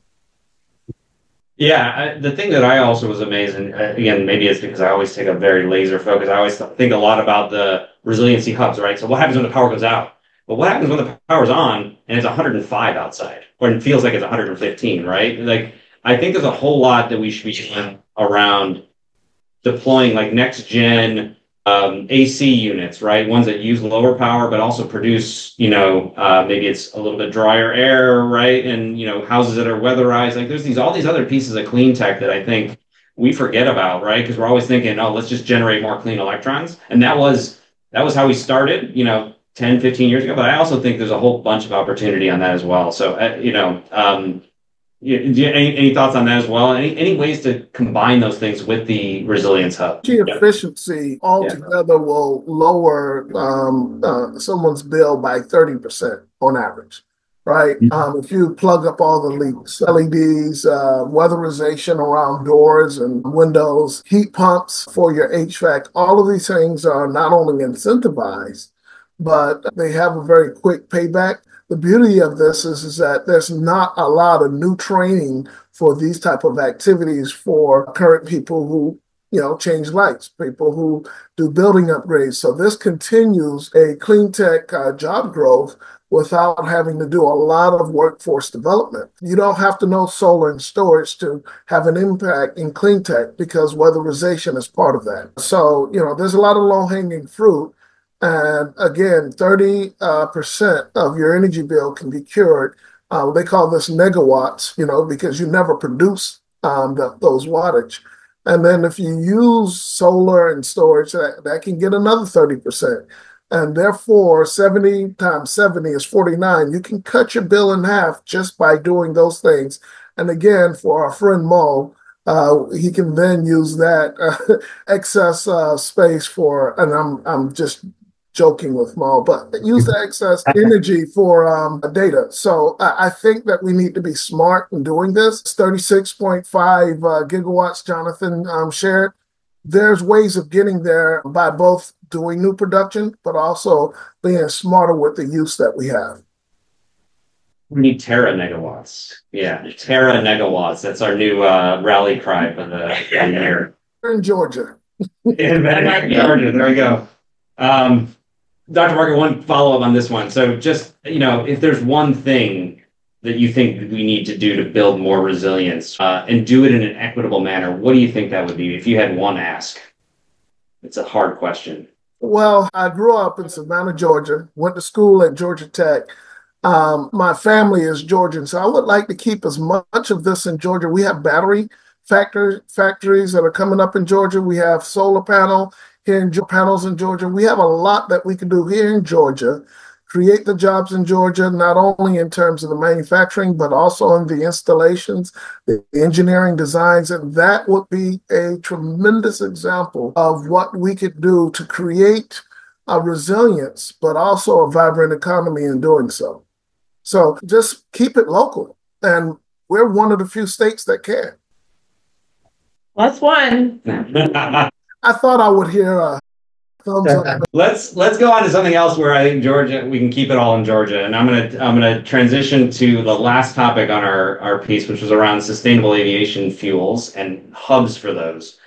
Yeah, I, the thing that I also was amazing, uh, again, maybe it's because I always take a very laser focus. I always think a lot about the resiliency hubs, right? So what happens when the power goes out? Well, what happens when the power's on and it's one hundred five outside, or it feels like it's one hundred fifteen, right? Like, I think there's a whole lot that we should be doing around deploying like next gen um, A C units, right? Ones that use lower power, but also produce, you know, uh, maybe it's a little bit drier air, right? And, you know, houses that are weatherized. Like there's these, all these other pieces of clean tech that I think we forget about, right? Because we're always thinking, oh, let's just generate more clean electrons. And that was, that was how we started, you know, ten, fifteen years ago. But I also think there's a whole bunch of opportunity on that as well. So, uh, you know, um, Yeah, do you, any, any thoughts on that as well? Any any ways to combine those things with the resilience hub? Energy efficiency altogether yeah. will lower um, uh, someone's bill by thirty percent on average, right? Mm-hmm. Um, if you plug up all the leaks, L E Ds, uh, weatherization around doors and windows, heat pumps for your H V A C, all of these things are not only incentivized, but they have a very quick payback. The beauty of this is, is that there's not a lot of new training for these type of activities for current people who, you know, change lights, people who do building upgrades. So this continues a clean tech uh, job growth without having to do a lot of workforce development. You don't have to know solar and storage to have an impact in clean tech because weatherization is part of that. So, you know, there's a lot of low-hanging fruit. And again, thirty percent of your energy bill can be cured. Uh, they call this negawatts, you know, because you never produce um, the, those wattage. And then if you use solar and storage, that, that can get another thirty percent. And therefore, seventy times seventy is forty-nine. You can cut your bill in half just by doing those things. And again, for our friend Mo, Uh, he can then use that uh, excess uh, space for, and I'm I'm just joking with Mo, but use the excess energy for um, data. So I, I think that we need to be smart in doing this. It's thirty-six point five uh, gigawatts, Jonathan um, shared. There's ways of getting there by both doing new production, but also being smarter with the use that we have. We need tera negawatts. Yeah, tera negawatts. That's our new uh, rally cry for the year. We're in Georgia. in Georgia, there we go. Um, Doctor Market, one follow-up on this one. So just, you know, if there's one thing that you think that we need to do to build more resilience uh, and do it in an equitable manner, what do you think that would be if you had one ask? It's a hard question. Well, I grew up in Savannah, Georgia, went to school at Georgia Tech. Um, my family is Georgian, so I would like to keep as much of this in Georgia. We have battery factory, factories that are coming up in Georgia. We have solar panel here in panels in Georgia. We have a lot that we can do here in Georgia, create the jobs in Georgia, not only in terms of the manufacturing, but also in the installations, the engineering designs. And that would be a tremendous example of what we could do to create a resilience, but also a vibrant economy in doing so. So just keep it local. And we're one of the few states that can. That's one. I thought I would hear a thumbs up. Let's let's go on to something else where I think Georgia, we can keep it all in Georgia. And I'm gonna I'm gonna transition to the last topic on our, our piece, which was around sustainable aviation fuels and hubs for those.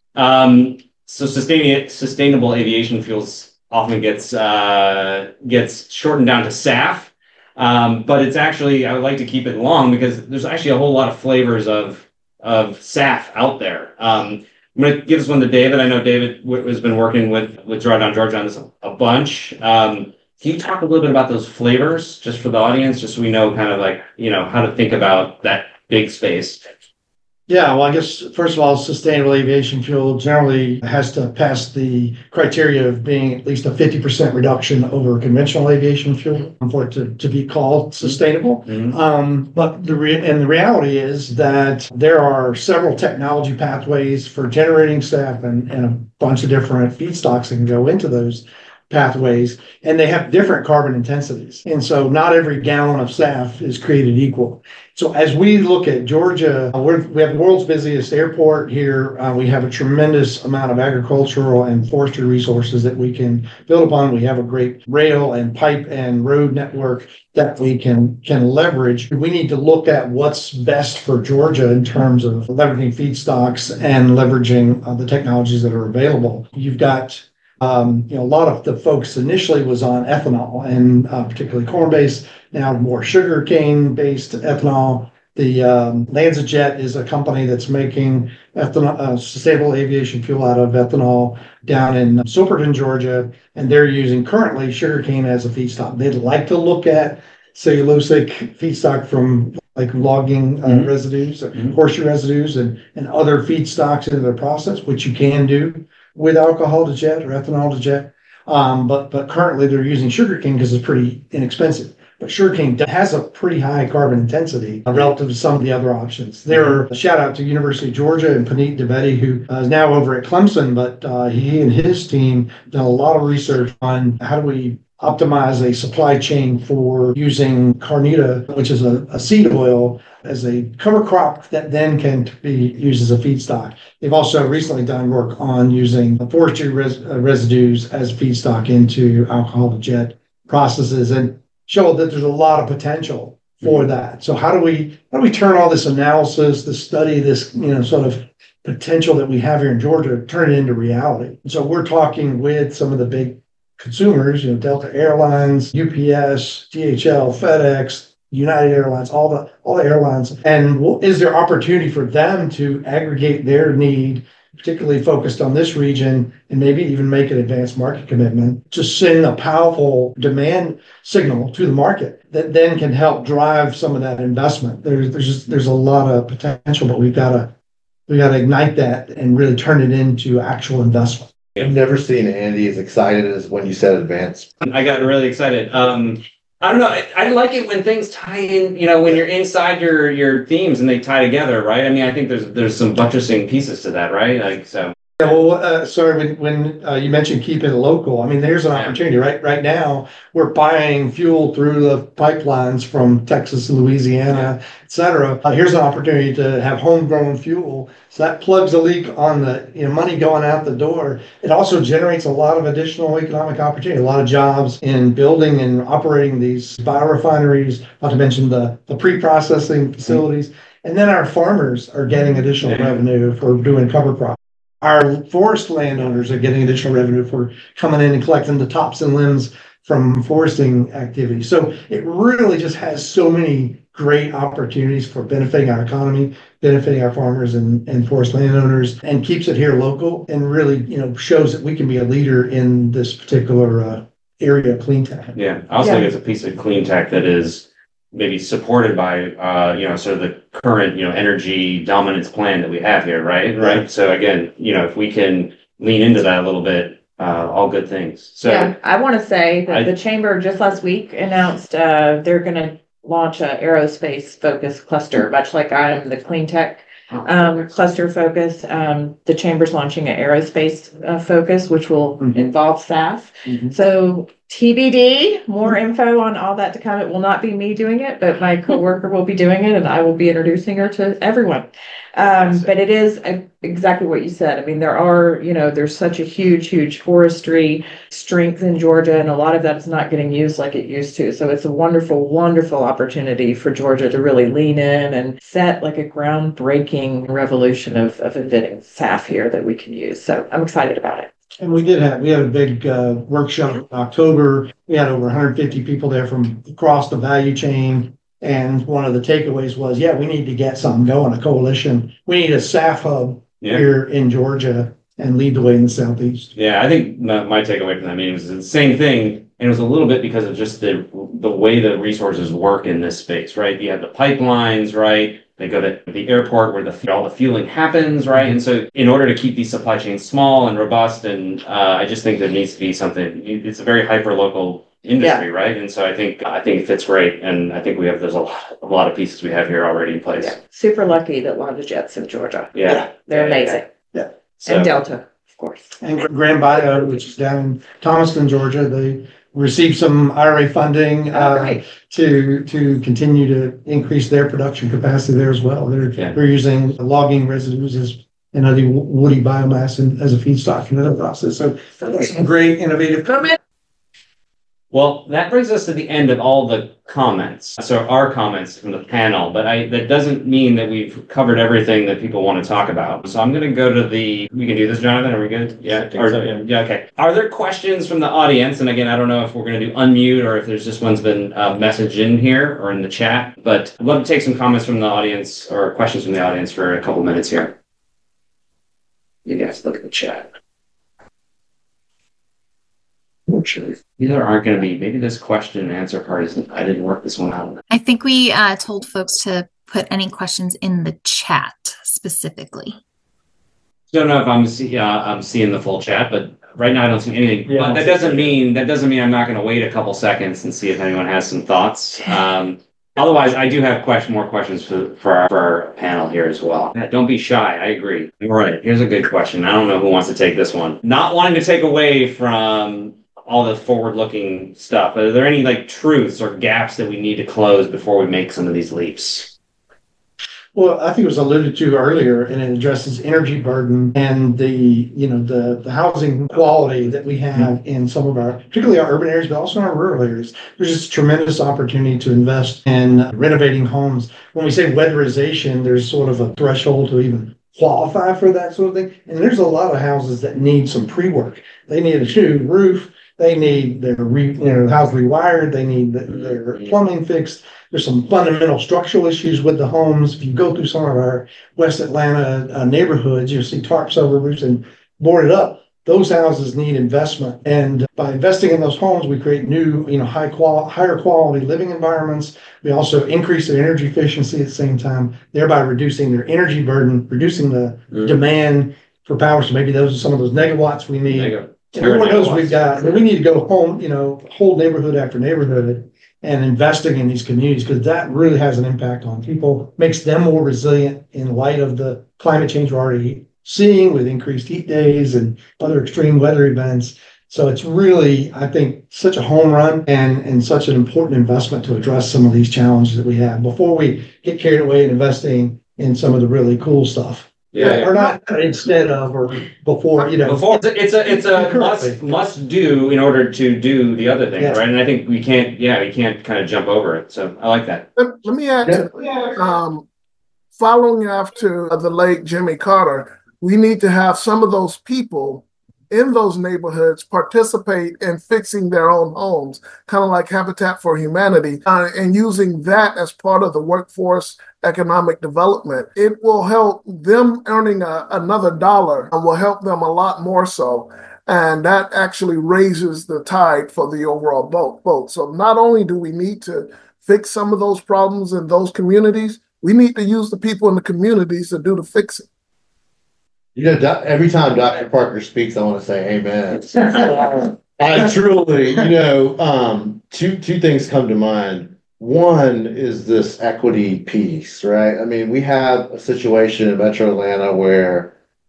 Um, so sustain, sustainable aviation fuels often gets uh, gets shortened down to S A F, um, but it's actually, I would like to keep it long because there's actually a whole lot of flavors of of S A F out there. Um, I'm going to give this one to David. I know David w- has been working with, with Drawdown Georgia on this a, a bunch. Um, can you talk a little bit about those flavors just for the audience, just so we know kind of like, you know, how to think about that big space? Yeah, well, I guess, first of all, sustainable aviation fuel generally has to pass the criteria of being at least a fifty percent reduction over conventional aviation fuel for it to, to be called sustainable. Mm-hmm. Um, but the re- and the reality is that there are several technology pathways for generating S A F and, and a bunch of different feedstocks that can go into those pathways, and they have different carbon intensities. And so not every gallon of S A F is created equal. So as we look at Georgia, we're, we have the world's busiest airport here. Uh, we have a tremendous amount of agricultural and forestry resources that we can build upon. We have a great rail and pipe and road network that we can, can leverage. We need to look at what's best for Georgia in terms of leveraging feedstocks and leveraging uh, the technologies that are available. You've got Um, you know, a lot of the focus initially was on ethanol and uh, particularly corn-based, now more sugarcane-based ethanol. The um, LanzaJet is a company that's making ethanol, uh, sustainable aviation fuel out of ethanol down in Silverton, Georgia, and they're using currently sugarcane as a feedstock. They'd like to look at cellulosic feedstock from like logging uh, mm-hmm. residues, mm-hmm. horseshoe residues, and, and other feedstocks into their process, which you can do with alcohol to jet or ethanol to jet. Um, but but currently they're using sugarcane because it's pretty inexpensive. But sugarcane has a pretty high carbon intensity relative to some of the other options. There are a shout out to University of Georgia and Puneet Dwivedi, who uh, is now over at Clemson, but uh, he and his team done a lot of research on how do we optimize a supply chain for using carnita, which is a, a seed oil, as a cover crop that then can be used as a feedstock. They've also recently done work on using forestry res- uh, residues as feedstock into alcohol to jet processes and show that there's a lot of potential for that. So how do we how do we turn all this analysis, this study, this you know sort of potential that we have here in Georgia, turn it into reality? So we're talking with some of the big consumers, you know, Delta Airlines, U P S, D H L, FedEx, United Airlines, all the all the airlines, and is there opportunity for them to aggregate their need, particularly focused on this region, and maybe even make an advanced market commitment to send a powerful demand signal to the market that then can help drive some of that investment? There's there's just there's a lot of potential, but we've got to we got to ignite that and really turn it into actual investment. I've never seen Andy as excited as when you said advanced. I got really excited. Um, I don't know. I, I like it when things tie in, you know, when you're inside your, your themes and they tie together, right? I mean, I think there's there's some buttressing pieces to that, right? Like, so. Yeah, well, uh, sorry, when, when uh, you mentioned keep it local, I mean, there's an opportunity, right? Right now, we're buying fuel through the pipelines from Texas, Louisiana, et cetera. Uh, here's an opportunity to have homegrown fuel. So that plugs a leak on the you know, money going out the door. It also generates a lot of additional economic opportunity, a lot of jobs in building and operating these biorefineries, not to mention the, the pre-processing facilities. Mm-hmm. And then our farmers are getting additional yeah. revenue for doing cover crops. Our forest landowners are getting additional revenue for coming in and collecting the tops and limbs from foresting activities. So it really just has so many great opportunities for benefiting our economy, benefiting our farmers and, and forest landowners, and keeps it here local and really, you know, shows that we can be a leader in this particular uh, area of clean tech. Yeah, I also yeah. think it's a piece of clean tech that is maybe supported by, uh, you know, sort of the current, you know, energy dominance plan that we have here, right? Right. So again, you know, if we can lean into that a little bit, uh, all good things. So yeah, I want to say that I, the chamber just last week announced uh, they're going to launch a aerospace focused cluster, much like I'm the clean tech um, cluster focus. Um, the chamber's launching an aerospace uh, focus, which will mm-hmm. involve S A F. Mm-hmm. So T B D, more info on all that to come. It will not be me doing it, but my coworker will be doing it and I will be introducing her to everyone. Um, but it is uh, exactly what you said. I mean, there are, you know, there's such a huge, huge forestry strength in Georgia, and a lot of that is not getting used like it used to. So it's a wonderful, wonderful opportunity for Georgia to really lean in and set like a groundbreaking revolution of, of inventing S A F here that we can use. So I'm excited about it. And we did have, we had a big uh, workshop in October. We had over one hundred fifty people there from across the value chain. And one of the takeaways was, yeah, we need to get something going, a coalition. We need a S A F hub Yeah. here in Georgia and lead the way in the Southeast. Yeah, I think my, my takeaway from that meeting was the same thing. And it was a little bit because of just the the way the resources work in this space, right? You have the pipelines, right? They go to the airport where the all the fueling happens, right? And so in order to keep these supply chains small and robust, and uh, I just think there needs to be something, it's a very hyper-local industry, yeah. right? And so I think I think it fits great. And I think we have, there's a lot, a lot of pieces we have here already in place. Yeah. Super lucky that LondaJet's in Georgia. Yeah. yeah. They're yeah, amazing. Yeah. yeah. So, and Delta, of course. And Grand Bio, which is down in Thomaston, Georgia, they received some I R A funding uh, right. to to continue to increase their production capacity there as well. They're yeah. they're using logging residues as and other woody biomass in, as a feedstock in the process. So some great innovative comment. Well, that brings us to the end of all the comments. So our comments from the panel, but I, that doesn't mean that we've covered everything that people want to talk about. So I'm going to go to the, we can do this, Jonathan, are we good? Yeah. Or, so, yeah. yeah. Okay. Are there questions from the audience? And again, I don't know if we're going to do unmute or if there's just one's been uh, messaged in here or in the chat, but I'd love to take some comments from the audience or questions from the audience for a couple minutes here. You guys look at the chat. Either aren't going to be, maybe this question and answer part is, I didn't work this one out. I think we uh, told folks to put any questions in the chat specifically. Don't know if I'm see, uh, I'm seeing the full chat, but right now I don't see anything. Yeah, but that doesn't mean that doesn't mean I'm not going to wait a couple seconds and see if anyone has some thoughts. Um, otherwise, I do have question more questions for for our, for our panel here as well. Yeah, don't be shy. I agree. All right, here's a good question. I don't know who wants to take this one. Not wanting to take away from all the forward-looking stuff, but are there any like truths or gaps that we need to close before we make some of these leaps? Well, I think it was alluded to earlier, and it addresses energy burden and the, you know, the, the housing quality that we have in some of our, particularly our urban areas, but also in our rural areas. There's just tremendous opportunity to invest in renovating homes. When we say weatherization, there's sort of a threshold to even qualify for that sort of thing. And there's a lot of houses that need some pre-work. They need a new roof. They need their re, you know, house rewired. They need the, their plumbing fixed. There's some fundamental structural issues with the homes. If you go through some of our West Atlanta uh, neighborhoods, you'll see tarps over roofs and boarded up. Those houses need investment. And by investing in those homes, we create new, you know, high quality, higher quality living environments. We also increase their energy efficiency at the same time, thereby reducing their energy burden, reducing the mm. demand for power. So maybe those are some of those megawatts we need. Mega. Everyone knows we've got, we need to go home, you know, whole neighborhood after neighborhood and investing in these communities, because that really has an impact on people, makes them more resilient in light of the climate change we're already seeing with increased heat days and other extreme weather events. So it's really, I think, such a home run and, and such an important investment to address some of these challenges that we have before we get carried away in investing in some of the really cool stuff. Yeah, or not instead of or before, you know. Before it's a it's a must must do in order to do the other things, yeah. right? And I think we can't, yeah, we can't kind of jump over it. So I like that. Let, let me add, yeah. um, following after the late Jimmy Carter, we need to have some of those people in those neighborhoods participate in fixing their own homes, kind of like Habitat for Humanity, uh, and using that as part of the workforce economic development. It will help them earning a, another dollar and will help them a lot more so. And that actually raises the tide for the overall boat. boat. So not only do we need to fix some of those problems in those communities, we need to use the people in the communities to do the fixing. You know, every time Doctor Parker speaks, I want to say amen. I truly, you know, um, two two things come to mind. One is this equity piece, right? I mean, we have a situation in Metro Atlanta where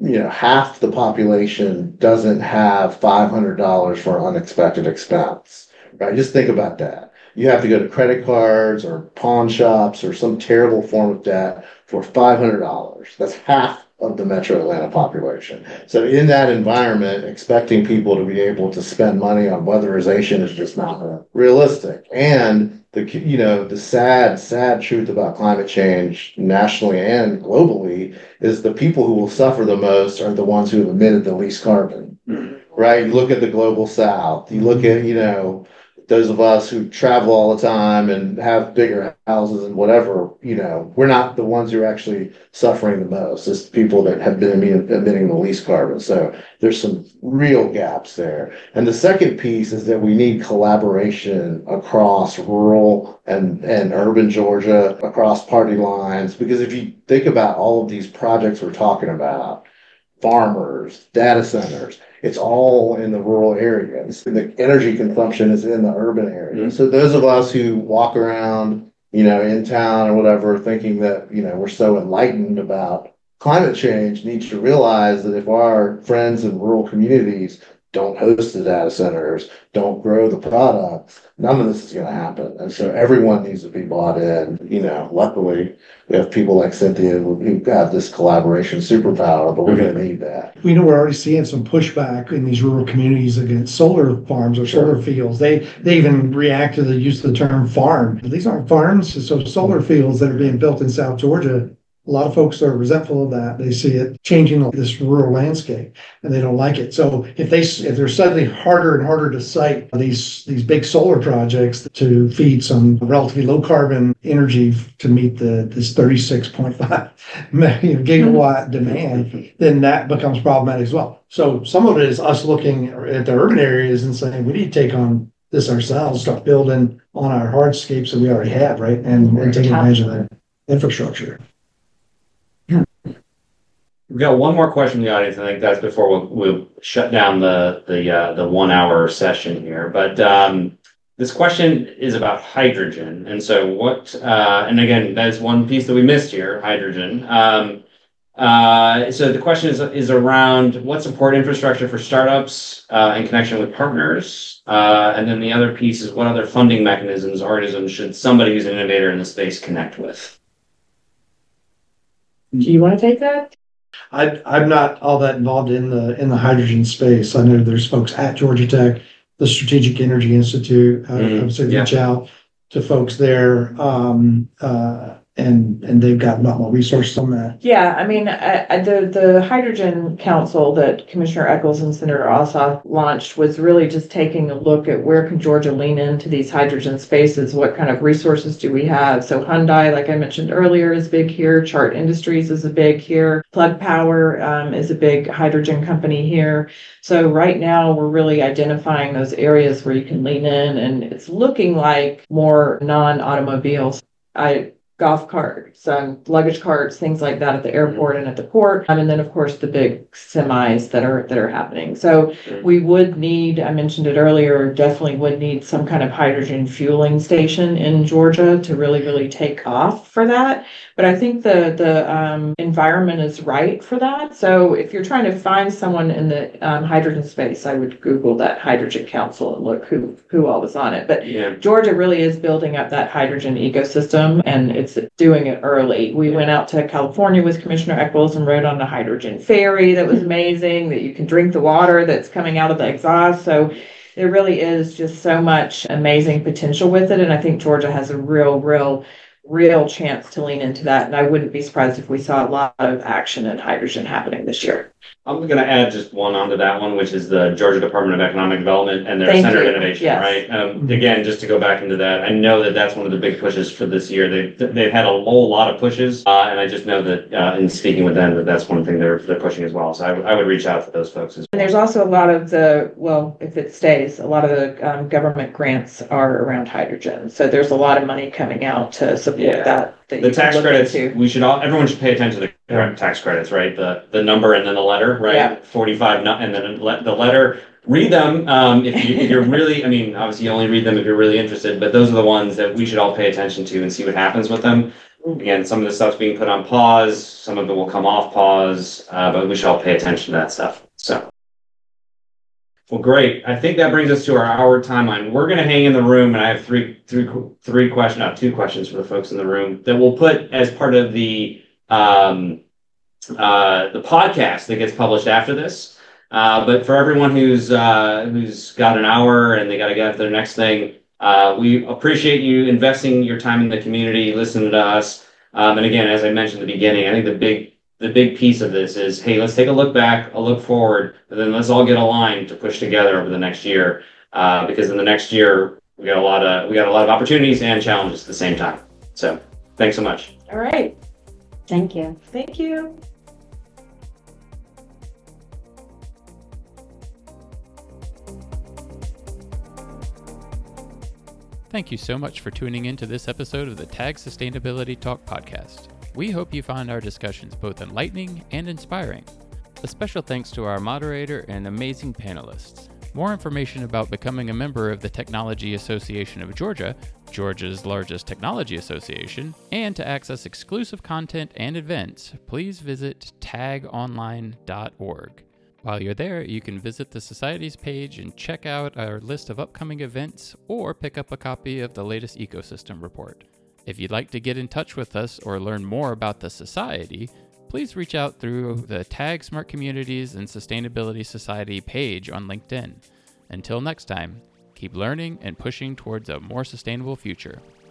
you know, half the population doesn't have five hundred dollars for an unexpected expense, right? Just think about that. You have to go to credit cards or pawn shops or some terrible form of debt for five hundred dollars. That's half of the Metro Atlanta population. So in that environment, expecting people to be able to spend money on weatherization is just not realistic. And the, you know, the sad, sad truth about climate change nationally and globally is the people who will suffer the most are the ones who have emitted the least carbon, right? You look at the global south, you look at, you know, those of us who travel all the time and have bigger houses and whatever, you know, we're not the ones who are actually suffering the most. It's the people that have been emitting, emitting the least carbon. So there's some real gaps there. And the second piece is that we need collaboration across rural and, and urban Georgia, across party lines. Because if you think about all of these projects we're talking about, farmers, data centers, it's all in the rural areas. The energy consumption is in the urban area. Mm-hmm. So those of us who walk around, you know, in town or whatever, thinking that, you know, we're so enlightened about climate change need to realize that if our friends in rural communities don't host the data centers, don't grow the products, none of this is going to happen. And so everyone needs to be bought in. You know, luckily we have people like Cynthia who have this collaboration superpower, but we're going to need that. We know we're already seeing some pushback in these rural communities against solar farms or solar fields. They they even react to the use of the term farm. These aren't farms, so solar fields that are being built in South Georgia. A lot of folks are resentful of that. They see it changing this rural landscape and they don't like it. So if they if they're suddenly harder and harder to site these these big solar projects to feed some relatively low carbon energy to meet the this thirty-six point five gigawatt demand, then that becomes problematic as well. So some of it is us looking at the urban areas and saying we need to take on this ourselves, start building on our hardscapes that we already have, right? And, and taking advantage of that infrastructure. We've got one more question from the audience. I think that's before we'll, we'll shut down the the uh, the one hour session here. But um, this question is about hydrogen, and so what? Uh, and again, that is one piece that we missed here: hydrogen. Um, uh, so the question is is around what support infrastructure for startups uh, in connection with partners, uh, and then the other piece is what other funding mechanisms, organisms should somebody who's an innovator in the space connect with. Do you want to take that? I, I'm not all that involved in the in the hydrogen space. I know there's folks at Georgia Tech, the Strategic Energy Institute. I, Mm, I would say yeah. reach out to folks there, um, uh, and and they've got a lot more resources on that. Yeah, I mean, I, I, the the Hydrogen Council that Commissioner Eccles and Senator Ossoff launched was really just taking a look at where can Georgia lean into these hydrogen spaces. What kind of resources do we have? So Hyundai, like I mentioned earlier, is big here. Chart Industries is a big here. Plug Power um, is a big hydrogen company here. So right now we're really identifying those areas where you can lean in, and it's looking like more non-automobiles. I golf carts, um, luggage carts, things like that at the airport and at the port. Um, and then, of course, the big semis that are that are happening. So we would need, I mentioned it earlier, definitely would need some kind of hydrogen fueling station in Georgia to really, really take off for that. But I think the the um, environment is right for that. So if you're trying to find someone in the um, hydrogen space, I would Google that Hydrogen Council and look who who all was on it. But Yeah. Georgia really is building up that hydrogen ecosystem, and it's doing it early. We went out to California with Commissioner Eccles and rode on a hydrogen ferry that was amazing, that you can drink the water that's coming out of the exhaust. So there really is just so much amazing potential with it. And I think Georgia has a real, real, real chance to lean into that. And I wouldn't be surprised if we saw a lot of action in hydrogen happening this year. I'm going to add just one onto that one, which is the Georgia Department of Economic Development and their Thank Center you. of Innovation, Yes. right? Um, again, just to go back into that, I know that that's one of the big pushes for this year. They've, they've had a whole lot of pushes, uh, and I just know that uh, in speaking with them, that that's one thing they're, they're pushing as well. So I, w- I would reach out to those folks as well. And there's also a lot of the, well, if it stays, a lot of the um, government grants are around hydrogen. So there's a lot of money coming out to support Yeah. that. that The you can tax look credits, into. we should all, everyone should pay attention to the correct tax credits, right? The the number and then the letter, right? Yeah. forty-five, no- and then le- the letter. Read them um, if, you, if you're really, I mean, obviously you only read them if you're really interested, but those are the ones that we should all pay attention to and see what happens with them. again, some of the stuff's being put on pause, some of it will come off pause, uh, but we should all pay attention to that stuff. So, well, great. I think that brings us to our hour timeline. We're going to hang in the room, and I have three, three, three questions, no, two questions for the folks in the room that we'll put as part of the um, uh, the podcast that gets published after this. Uh, but for everyone who's uh, who's got an hour and they got to get to their next thing, uh, we appreciate you investing your time in the community, listening to us. Um, and again, as I mentioned at the beginning, I think the big the big piece of this is, hey, let's take a look back, a look forward, and then let's all get aligned to push together over the next year. Uh, because in the next year, we got a lot of we got a lot of opportunities and challenges at the same time. So, thanks so much. All right. Thank you. Thank you. Thank you so much for tuning in to this episode of the TAG Sustainability Talk podcast. We hope you find our discussions both enlightening and inspiring. A special thanks to our moderator and amazing panelists. More information about becoming a member of the Technology Association of Georgia, Georgia's largest technology association, and to access exclusive content and events, please visit tag online dot org. While you're there, you can visit the Society's page and check out our list of upcoming events or pick up a copy of the latest ecosystem report. If you'd like to get in touch with us or learn more about the Society, please reach out through the Tag Smart Communities and Sustainability Society page on LinkedIn. Until next time, keep learning and pushing towards a more sustainable future.